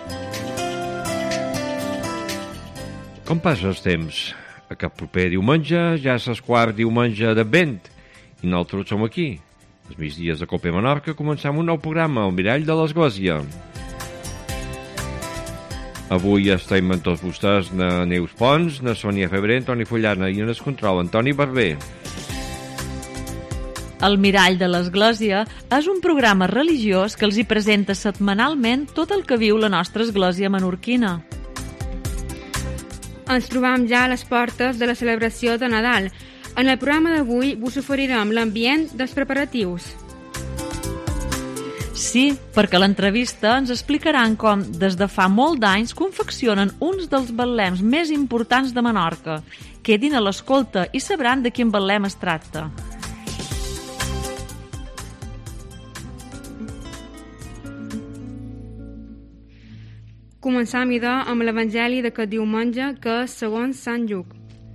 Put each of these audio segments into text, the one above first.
Com passa el temps? Aquest proper diumenge ja és el quart diumenge d'Advent i nosaltres som aquí. Els migdies de Cope Menorca començam un nou programa, El Mirall de l'Església. Avui estem amb tots vostès, na Neus Pons, na Sònia Febrer, Antoni Fullana i en el control, Antoni Barber. El Mirall de l'Església és un programa religiós que els hi presenta setmanalment tot el que viu la nostra església menorquina. Ens trobam ja a les portes de la celebració de Nadal. En el programa d'avui vos oferirem l'ambient dels preparatius. Sí, perquè a l'entrevista ens explicaran com, des de fa molt d'anys, confeccionen uns dels betlems més importants de Menorca. Quedin a l'escolta i sabran de quin betlem es tracta. Començam, idò, amb l'Evangeli d'aquest diumenge, que és segons Sant Lluc.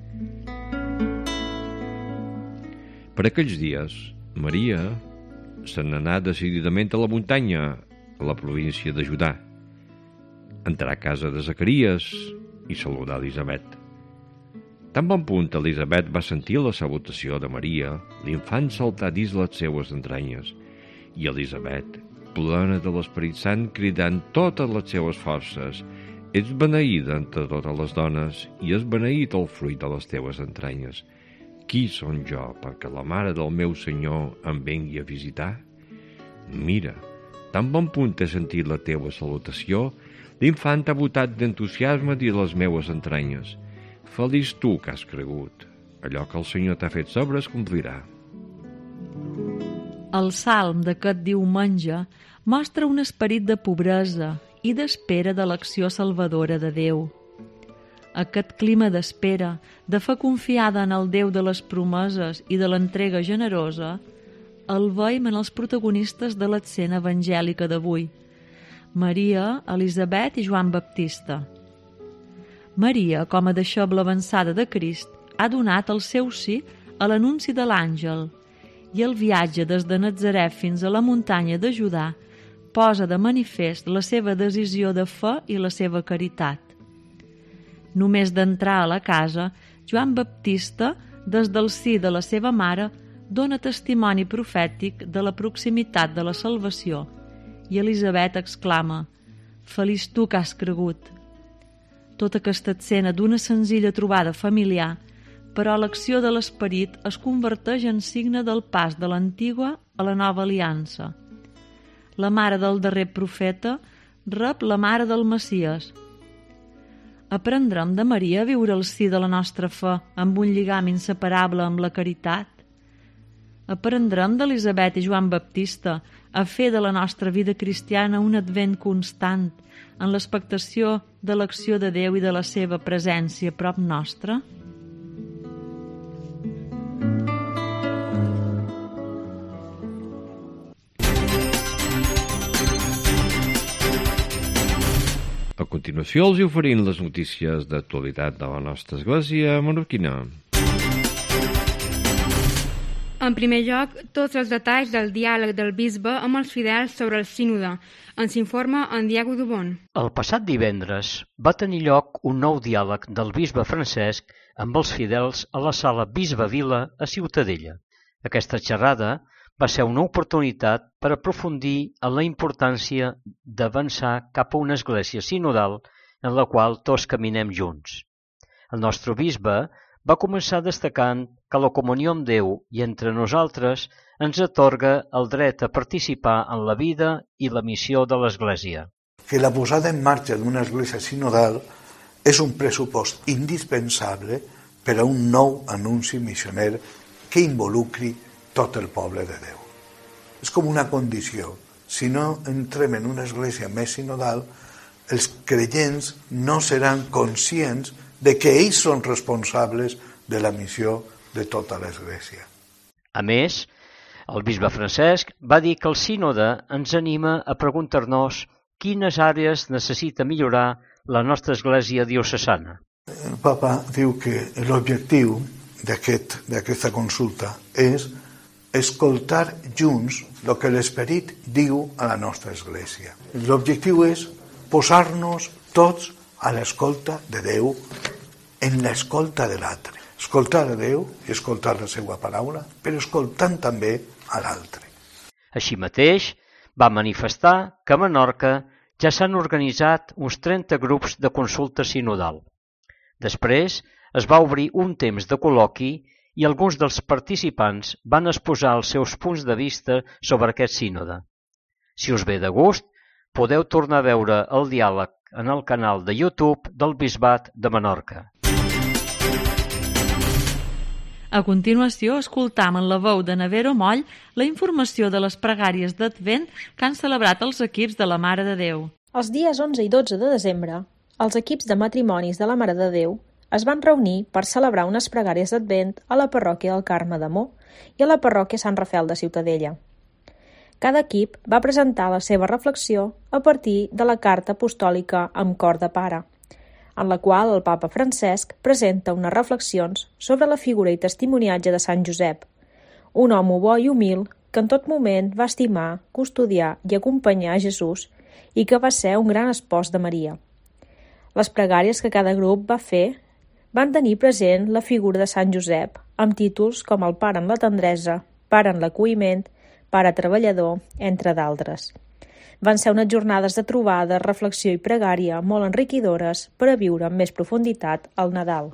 Per aquells dies, Maria se n'anà decididament a la muntanya, a la província de Judà. Entrà a casa de Zacarias i saludà Elisabet. Tan bon punt Elisabet va sentir la salutació de Maria, l'infant saltà dins les seues entranyes, i Elisabet, plena de l'Esperit Sant, cridant totes les seues forces: «Ets beneïda entre totes les dones, i és beneït el fruit de les teves entranyes. Qui són jo perquè la mare del meu Senyor em vengui a visitar? Mira, tan bon punt he sentit la teua salutació, l'infant ha botat d'entusiasme dins les meues entranyes. Feliç tu que has cregut. Allò que el Senyor t'ha fet saber es complirà». El salm d'aquest diumenge mostra un esperit de pobresa i d'espera de l'acció salvadora de Déu. Aquest clima d'espera, de fe confiada en el Déu de les promeses i de l'entrega generosa, el veiem en els protagonistes de l'escena evangèlica d'avui: Maria, Elisabet i Joan Baptista. Maria, com a deixeble avançada de Crist, ha donat el seu sí a l'anunci de l'àngel, i el viatge des de Natzaret fins a la muntanya de Judà posa de manifest la seva decisió de fe i la seva caritat. Només d'entrar a la casa, Joan Baptista, des del si de la seva mare, dona testimoni profètic de la proximitat de la salvació, i Elisabet exclama: «Feliç tu que has cregut». Tota aquesta escena d'una senzilla trobada familiar, però l'acció de l'esperit es converteix en signe del pas de l'antiga a la nova aliança. La mare del darrer profeta rep la mare del Messies. Aprendrem de Maria a viure al si de la nostra fe amb un lligam inseparable amb la caritat. Aprendrem d'Elisabet i Joan Baptista a fer de la nostra vida cristiana un advent constant en l'expectació de l'acció de Déu i de la seva presència a prop nostra. A continuació els oferim les notícies d'actualitat de la nostra església menorquina. En primer lloc, tots els detalls del diàleg del bisbe amb els fidels sobre el sínode. Ens informa en Diego Dubón. El passat divendres va tenir lloc un nou diàleg del bisbe Francesc amb els fidels a la sala Bisbe Vila a Ciutadella. Aquesta xerrada va ser una oportunitat per aprofundir en la importància d'avançar cap a una església sinodal en la qual tots caminem junts. El nostre bisbe va començar destacant que la comunió amb Déu i entre nosaltres ens atorga el dret a participar en la vida i la missió de l'Església. Que la posada en marxa d'una església sinodal és un pressupost indispensable per a un nou anunci missioner que involucri tot el poble de Déu. És com una condició. Si no entrem en una església més sinodal, els creients no seran conscients de que ells són responsables de la missió de tota l'Església. A més, el bisbe Francesc va dir que el sínode ens anima a preguntar-nos quines àrees necessita millorar la nostra església diocesana. El papa diu que l'objectiu d'aquesta consulta és escoltar junts el que l'Esperit diu a la nostra església. L'objectiu és posar-nos tots a l'escolta de Déu, en l'escolta de l'altre. Escoltar a Déu i escoltar la seva paraula, però escoltant també a l'altre. Així mateix, va manifestar que a Menorca ja s'han organitzat uns 30 grups de consulta sinodal. Després es va obrir un temps de col·loqui i alguns dels participants van exposar els seus punts de vista sobre aquest sínode. Si us ve de gust, podeu tornar a veure el diàleg en el canal de YouTube del Bisbat de Menorca. A continuació, escoltam en la veu de Nevero Moll la informació de les pregàries d'Advent que han celebrat els equips de la Mare de Déu. Els dies 11 i 12 de desembre, els equips de matrimonis de la Mare de Déu es van reunir per celebrar unes pregàries d'Advent a la parròquia del Carme d'Amor i a la parròquia Sant Rafel de Ciutadella. Cada equip va presentar la seva reflexió a partir de la carta apostòlica amb cor de pare, en la qual el papa Francesc presenta unes reflexions sobre la figura i testimoniatge de Sant Josep, un home bo i humil que en tot moment va estimar, custodiar i acompanyar a Jesús i que va ser un gran espòs de Maria. Les pregàries que cada grup va fer van tenir present la figura de Sant Josep, amb títols com el Pare en la tendresa, Pare en l'acolliment, Pare treballador, entre d'altres. Van ser unes jornades de trobada, reflexió i pregària molt enriquidores per a viure amb més profunditat el Nadal.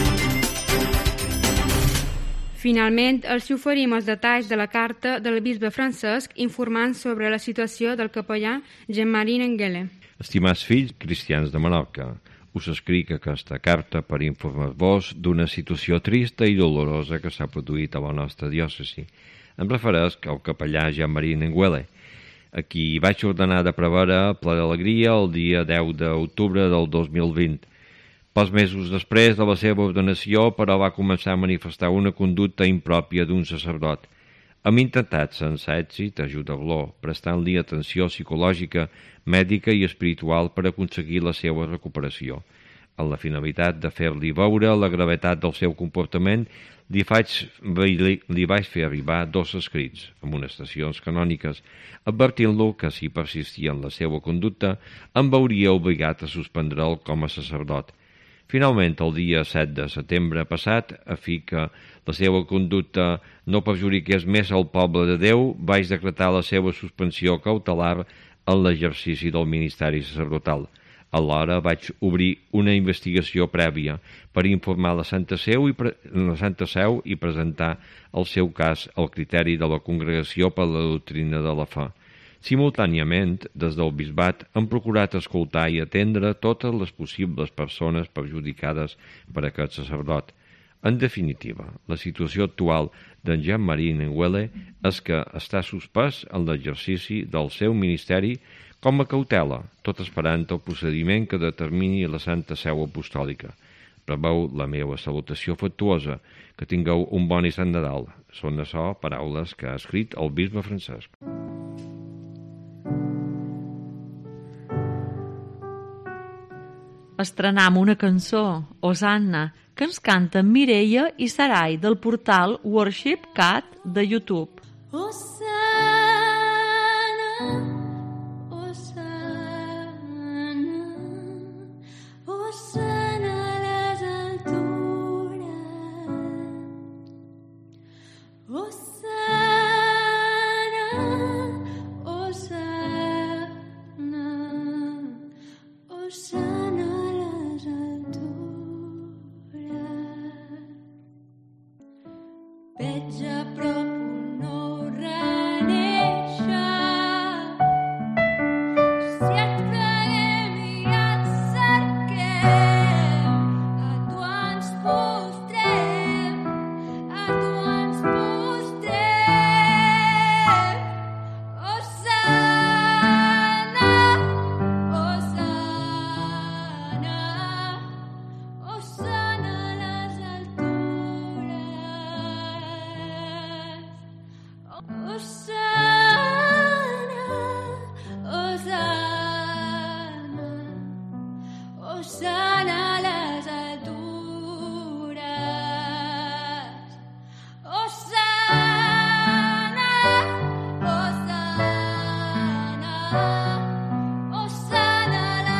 Finalment, els oferim els detalls de la carta del bisbe Francesc informant sobre la situació del capellà Jean-Marie Nenguele. Estimats fills cristians de Menorca, us escric aquesta carta per informar-vos d'una situació trista i dolorosa que s'ha produït a la nostra diòcesi. Em referesc al capellà Jean-Marie Nenguele, a qui vaig ordenar de prevere ple d'alegria el dia 10 d'octubre del 2020. Pocs mesos després de la seva ordenació, però, va començar a manifestar una conducta impròpia d'un sacerdot. Hem intentat, sense èxit, ajudar-lo, prestant-li atenció psicològica, mèdica i espiritual per aconseguir la seva recuperació. Amb la finalitat de fer-li veure la gravetat del seu comportament, li vaig fer arribar 2 escrits, amonestacions canòniques, advertint-lo que si persistia en la seva conducta, em veuria obligat a suspendre'l com a sacerdot. Finalment, el dia 7 de setembre passat, a fi que la seva conducta no perjudiqués més el poble de Déu, vaig decretar la seva suspensió cautelar en l'exercici del ministeri sacerdotal. Alhora vaig obrir una investigació prèvia per informar la Santa Seu i presentar el seu cas al criteri de la Congregació per la Doctrina de la Fe. Simultàniament, des del bisbat, hem procurat escoltar i atendre totes les possibles persones perjudicades per aquest sacerdot. En definitiva, la situació actual d'en Jean-Marie Nenguele és que està suspès en l'exercici del seu ministeri com a cautela, tot esperant el procediment que determini la Santa Seu Apostòlica. Preveu la meva salutació afectuosa. Que tingueu un bon i sant Nadal. Són això paraules que ha escrit el bisbe Francesc. Estrenam una cançó, Hosanna, que ens canten Mireia i Sarai del portal Worship Cat de YouTube. Hosanna, Hosanna, Hosanna a les altures. Hosanna, Hosanna, Hosanna a les altures. Veig a prop un nou renéixer. Si et creguem i et cerquem, a tu ens postrem, a tu ens postrem. Hosanna, Hosanna, Hosanna a les altures. Hosanna, Hosanna, Hosanna a les altures. Hosanna, Hosanna, Hosanna a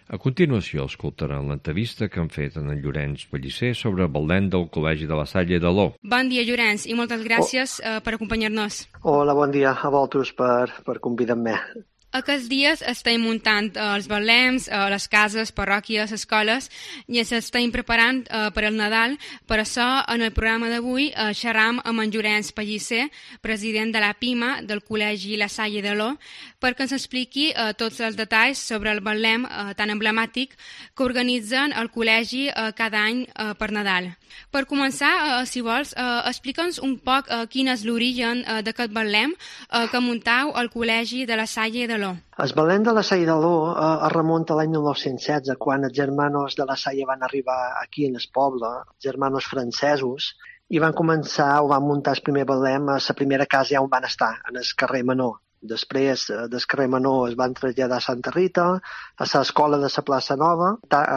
A continuació escoltaran l'entrevista que han fet en Llorenç Pellicer sobre el Betlem del Col·legi de la Salle d'Aló. Bon dia, Llorenç, i moltes gràcies per acompanyar-nos. Hola, bon dia a vosaltres per convidar-me. Aquests dies estem muntant els betlems, les cases, parròquies, escoles, i s'estem preparant per al Nadal. Per això, en el programa d'avui, xerram amb en Llorenç Pellicer, president de la PIMA del Col·legi La Salle d'Aló, perquè ens expliqui tots els detalls sobre el betlem tan emblemàtic que organitzen el col·legi cada any per Nadal. Per començar, si vols, explica'ns un poc quin és l'origen d'aquest betlem que muntau al Col·legi de La Salle d'Aló. El Betlem de la Salle d'Aló es remunta a l'any 1916, quan els germanos de la Salle van arribar aquí en el poble, germanos francesos, i van començar o van muntar el primer betlem a la primera casa on van estar, en el carrer Menor. Després del carrer Menor es van traslladar a Santa Rita, a l'escola de la plaça Nova,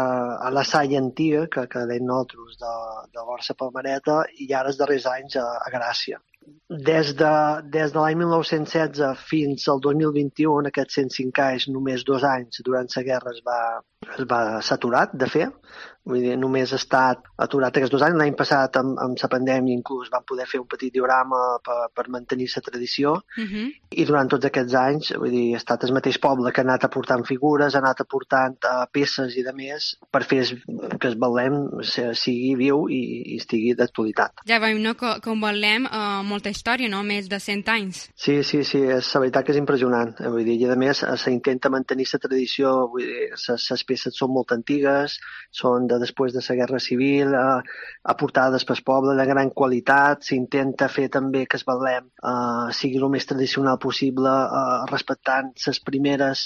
a la Salle Antiga, que deien nosaltres, de l'Orsa Palmereta, i ara els darrers anys a Gràcia. Des de l'any 1916 fins al 2021, en aquests 105 anys, només 2 anys, durant la guerra es va saturat de fer. Vull dir, només ha estat aturat aquests 2 anys. L'any passat, amb la pandèmia, inclús van poder fer un petit diorama per mantenir la tradició. I durant tots aquests anys, vull dir, ha estat el mateix poble que ha anat aportant figures, ha anat aportant peces i de més per fer que el betlem sigui viu i estigui d'actualitat. Ja veiem, no?, que un betlem molta història, no?, més de 100 anys. Sí, la veritat que és impressionant. Vull dir, i a més s'intenta mantenir la tradició, vull dir, les peces són molt antigues, són després de la Guerra Civil, aportades pel poble de gran qualitat. S'intenta fer també que el betlem sigui el més tradicional possible, respectant les primeres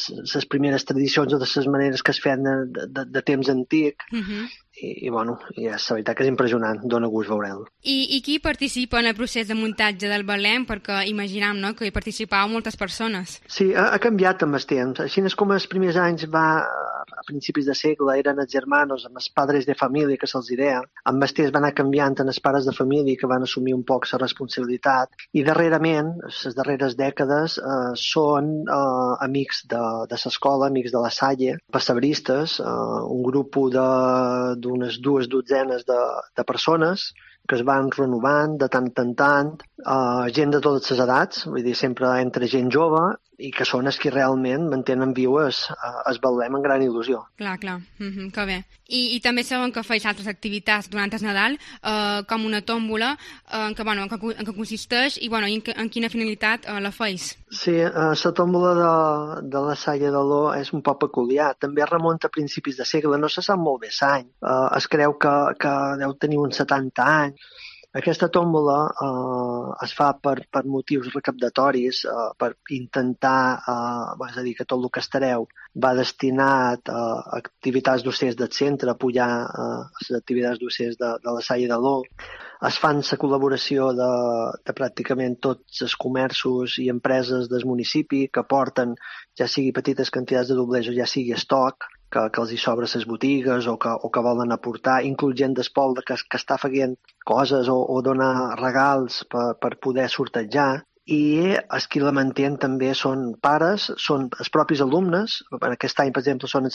tradicions o de les maneres que es feien de temps antic. I bueno, la veritat que és impressionant, dona gust veure'l. I qui participa en el procés de muntatge del betlem? Perquè imaginam, no?, que hi participau moltes persones. Sí, ha canviat amb el temps. Així és com els primers anys a principis de segle eren els germanos, amb els padres de família, que se'ls deia. Amb el temps va anar canviant en els pares de família, que van assumir un poc la responsabilitat. I darrerament, les darreres dècades, són amics de l'escola, amics de la Salle, passebristes, un grup d'unes 2 dotzenes de persones que es van renovant de tant en tant, gent de totes les edats, vull dir, sempre entre gent jove, i que són els que realment mantenen viu el betlem amb gran il·lusió. Clar, que bé. I també saben que feis altres activitats durant el Nadal, com una tòmbola, en què consisteix i en quina finalitat la feis? Sí, la tòmbola de la Salle d'Aló és un poc peculiar. També remunta a principis de segle, no se sap molt bé l'any. Es creu que deu tenir uns 70 anys. Aquesta tòmbola es fa per motius recaptatoris, per intentar, és a dir, que tot el que estareu va destinat a activitats docents del centre, a apoyar les activitats docents de la Salle d'Aló. Es fan la col·laboració de pràcticament tots els comerços i empreses del municipi que porten, ja sigui petites quantitats de doblers o ja sigui estoc, que els hi sobra les botigues o que volen aportar, inclús gent del poble que està fent coses o donar regals per poder sortejar. I els qui la mantenen també són pares, són els propis alumnes. Aquest any, per exemple, són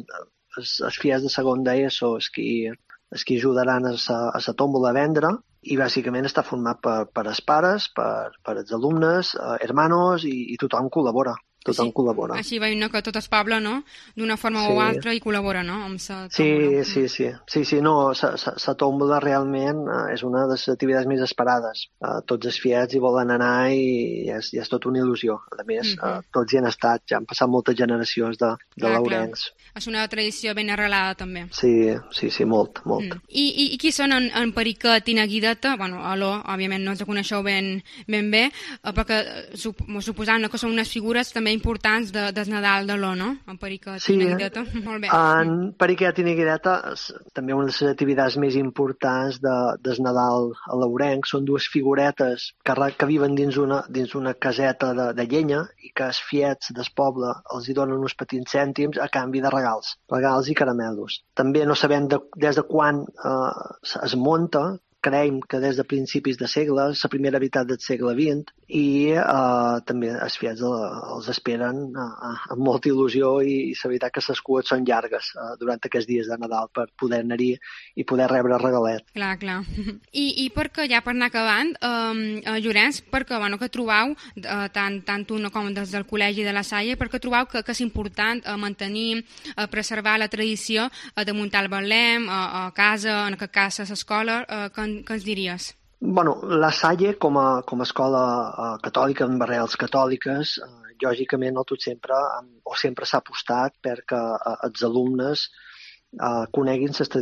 els fills de segon d'ESO els qui ajudaran a la tòmbola a vendre, i bàsicament està format per els pares, per els alumnes, hermanos, i tothom col·labora. Tothom col·labora. Així veiem que tot el poble, no?, d'una forma o altra, i col·labora, no?, amb la tòmbola. Sí, no, la tòmbola realment és una de les activitats més esperades. Tots els fiats hi volen anar i és tot una il·lusió. A més, tots hi han estat, ja han passat moltes generacions de laurencs. És una tradició ben arrelada, també. Sí, molt. I qui són en Periquet i na Guideta? Bueno, Aló, òbviament no els coneixeu ben bé, perquè suposant que són unes figures també importants del Nadal d'Aló, no? En Periquet i na Guideta. Molt bé. En Periquet i na Guideta, també una de les activitats més importants del Nadal a l'Aurenc, són 2 figuretes que viuen dins una caseta de llenya i que els fiets del poble els hi donen uns petits cèntims a canvi de regals i caramelos. També no sabem des de quan es munta, creiem que des de principis de segle, la primera meitat del segle XX, i també els fiats els esperen amb molta il·lusió i la veritat que les cues són llargues durant aquests dies de Nadal per poder anar-hi i poder rebre regalet. Clar, clar. I perquè ja per anar acabant, Llorenç, perquè que trobeu, tant tu com des del Col·legi de la Salle, perquè trobeu que és important mantenir, preservar la tradició de muntar el Betlem a casa, en aquest cas a l'escola, què ens diries? Bueno, la Salle, com a escola catòlica, amb arrels catòliques, lògicament sempre s'ha apostat perquè els alumnes coneguin les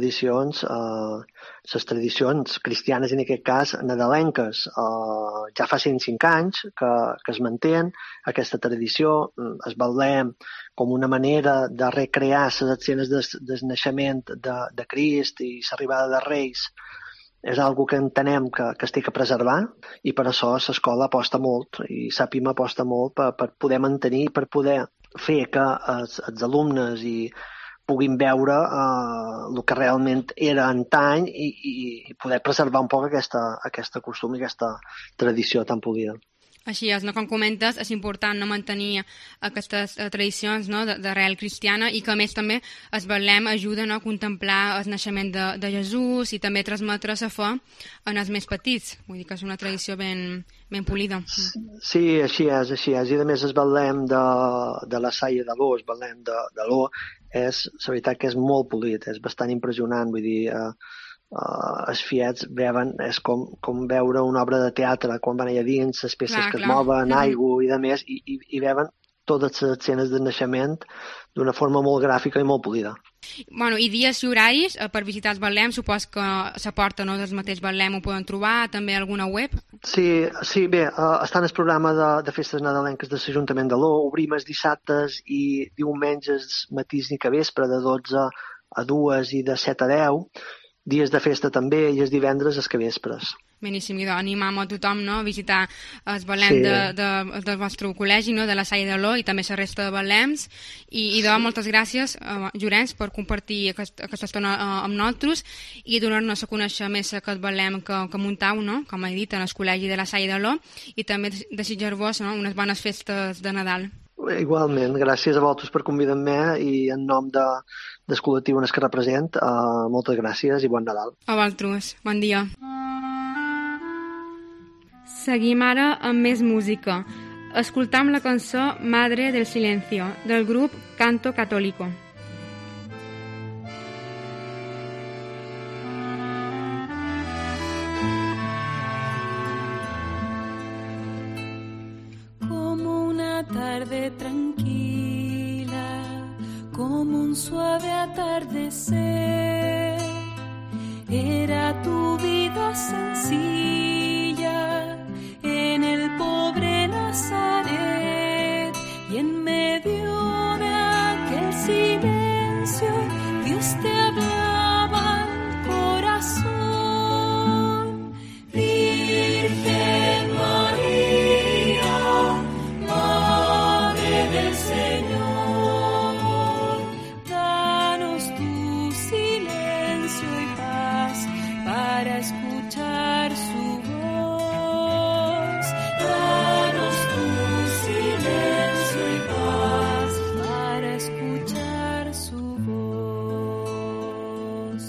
tradicions cristianes, en aquest cas nadalenques. Ja fa 105 anys que es mantén aquesta tradició. Es Betlem com una manera de recrear les escenes del naixement de Crist i l'arribada de Reis. És algo que entenem que es té que preservar i per això l'escola aposta molt i SAPIM aposta molt per poder mantenir, per poder fer que els alumnes puguin veure el que realment era antany i poder preservar un poc aquesta costum i aquesta tradició tan polida. Així és, com comentes, és important mantenir aquestes tradicions d'arrel cristiana i que, a més, també el Betlem ajuda a contemplar el naixement de Jesús i també transmetre la fe en els més petits. Vull dir que és una tradició ben polida. Sí, així és. I, a més, el Betlem de la Salle de l'O, el Betlem de l'O, la veritat que és molt polit, és bastant impressionant. Vull dir, els fiets veuen, és com veure una obra de teatre quan van allà dins, les peces que es moven, aigua i de més, i veuen totes les escenes de naixement d'una forma molt gràfica i molt polida. Bueno, i dies i horaris per visitar els Betlem, supos que la porta del mateix Betlem ho poden trobar, també alguna web? Sí, bé, està en el programa de festes nadalenques de l'Ajuntament de l'O, obrim els dissabtes i diumenges matís i que vespre de 12 a 2 i de 7 a 10, dies de festa també i els divendres els que vespres. Beníssim, i animam a tothom a visitar el Betlem del vostre col·legi, de la Salle de l'O i també la resta de Betlems. I moltes gràcies, Llorenç, per compartir aquesta estona amb nosaltres i donar-nos a conèixer més aquest Betlem que muntau, com he dit, en el col·legi de la Salle de l'O, i també desitjar-vos unes bones festes de Nadal. Igualment, gràcies a vosaltres per convidar-me i en nom del col·lectiu en el que represent, moltes gràcies i bon Nadal. A vosaltres, bon dia. Seguim ara amb més música. Escoltam la cançó Madre del Silencio, del grup Canto Católico. Como una tarde tranquila, como un suave atardecer, era tu vida sencilla en el pobre Nazaret, y en medio de aquel silencio Dios te hablaba al corazón. Virgen María, Madre del Señor, danos tu silencio y paz para escuchar su voz. Danos tu silencio y paz para escuchar su voz.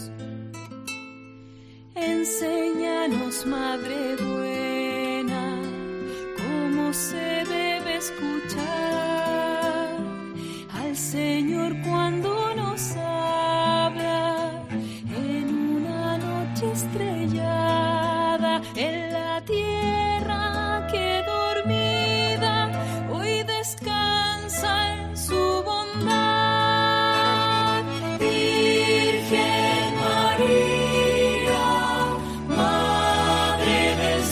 Enséñanos, Madre buena, cómo se debe escuchar al Señor cuando nos habla en una noche estrellada, en la tierra que dormida hoy descansa en su bondad. Virgen María, Madre del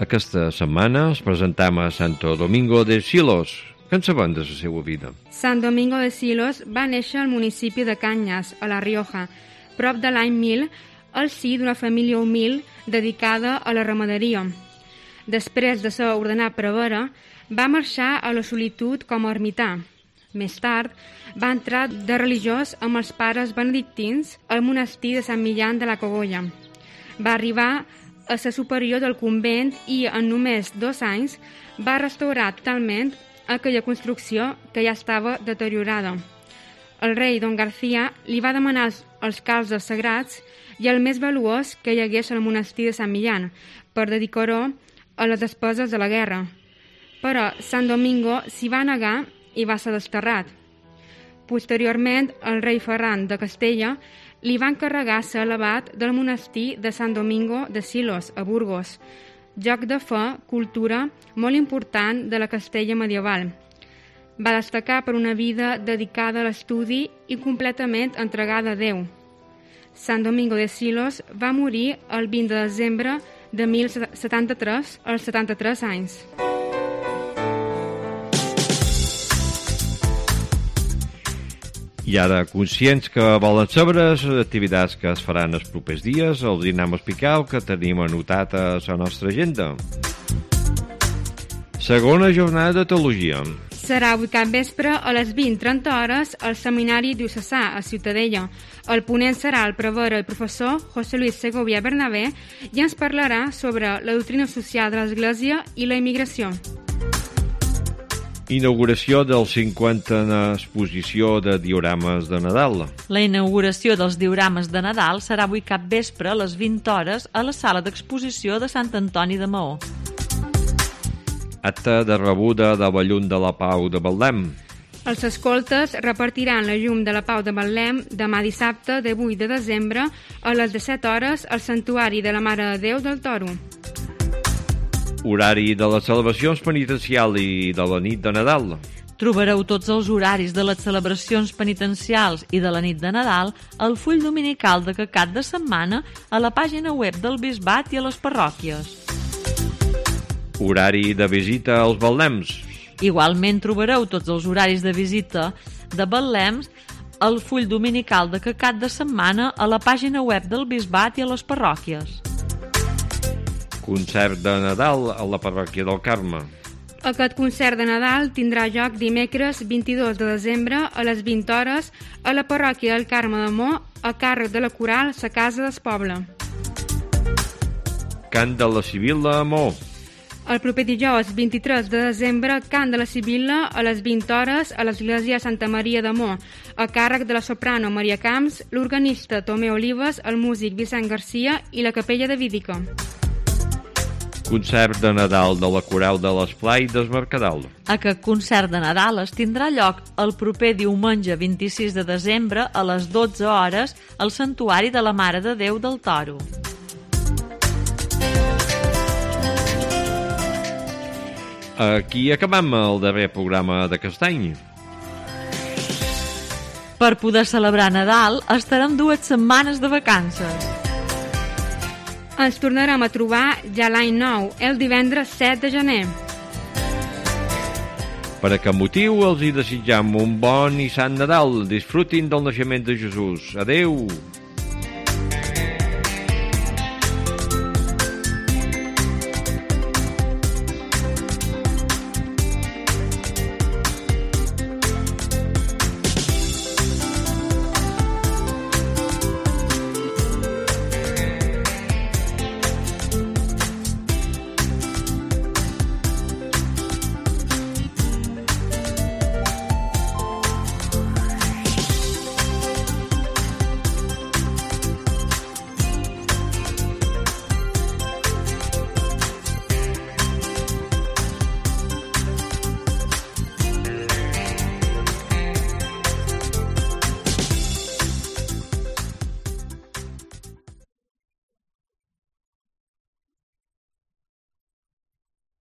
Aquesta setmana els presentam a Santo Domingo de Silos. Què en sabem de la seva vida? Sant Domingo de Silos va néixer al municipi de Canyes, a La Rioja, prop de l'any 1000, al si d'una família humil dedicada a la ramaderia. Després de ser ordenat prevere, va marxar a la solitud com a ermità. Més tard, va entrar de religiós amb els pares benedictins al monestir de Sant Millán de la Cogolla. Va arribar a ser superior del convent i, en només 2 anys, va restaurar totalment aquella construcció que ja estava deteriorada. El rei Don García li va demanar els calzes sagrats i el més valuós que hi hagués al monestir de Sant Millán per dedicar-ho a les despeses de la guerra. Però Sant Domingo s'hi va negar i va ser desterrat. Posteriorment, el rei Ferran de Castella li va encarregar ser elevat del monestir de Sant Domingo de Silos, a Burgos, lloc de fe, cultura molt important de la Castella medieval. Va destacar per una vida dedicada a l'estudi i completament entregada a Déu. Sant Domingo de Silos va morir el 20 de desembre de 1073, als 73 anys. I ara, conscients que volen saber les activitats que es faran els propers dies, els anem a explicar el que tenim anotat a la nostra agenda. Segona jornada de teologia. Serà avui cap vespre a les 20:30 hores al Seminari Diocesà a Ciutadella. El ponent serà el prevere i professor José Luis Segovia Bernabé i ens parlarà sobre la doctrina social de l'Església i la immigració. Inauguració del 50a exposició de diorames de Nadal. La inauguració dels diorames de Nadal serà avui cap vespre a les 20 hores a la sala d'exposició de Sant Antoni de Maó. Acte de rebuda de la llum de la Pau de Betlem. Els escoltes repartiran la llum de la Pau de Betlem demà dissabte, 18 de desembre, a les 17 hores al Santuari de la Mare de Déu del Toro. Horari de les celebracions penitencials i de la nit de Nadal. Trobareu tots els horaris de les celebracions penitencials i de la nit de Nadal al full dominical de cap de setmana a la pàgina web del Bisbat i a les parròquies. Horari de visita als Betlems. Igualment trobareu tots els horaris de visita de Betlems al full dominical de cap de setmana a la pàgina web del Bisbat i a les parròquies. Concert de Nadal a la parròquia del Carme. Aquest concert de Nadal tindrà lloc dimecres 22 de desembre a les 20 hores a la parròquia del Carme de Mó a càrrec de la coral Sa Casa del Poble. Cant de la Sibil·la a Mó. El proper dijous 23 de desembre, cant de la Sibil·la a les 20 hores a l'església Santa Maria de Mó, a càrrec de la soprano Maria Camps, l'organista Tomé Olives, el músic Vicent Garcia i la capella de Vídica. Concert de Nadal de la coral de l'Esplai des Mercadal. Aquest concert de Nadal es tindrà lloc el proper diumenge 26 de desembre a les 12 hores al Santuari de la Mare de Déu del Toro. Aquí acabem el darrer programa d'aquest any. Per poder celebrar Nadal estarem 2 setmanes de vacances. Ens tornarem a trobar ja l'any nou, el divendres 7 de gener. Per aquest motiu els hi desitjam un bon i sant Nadal. Disfrutin del naixement de Jesús. Adeu!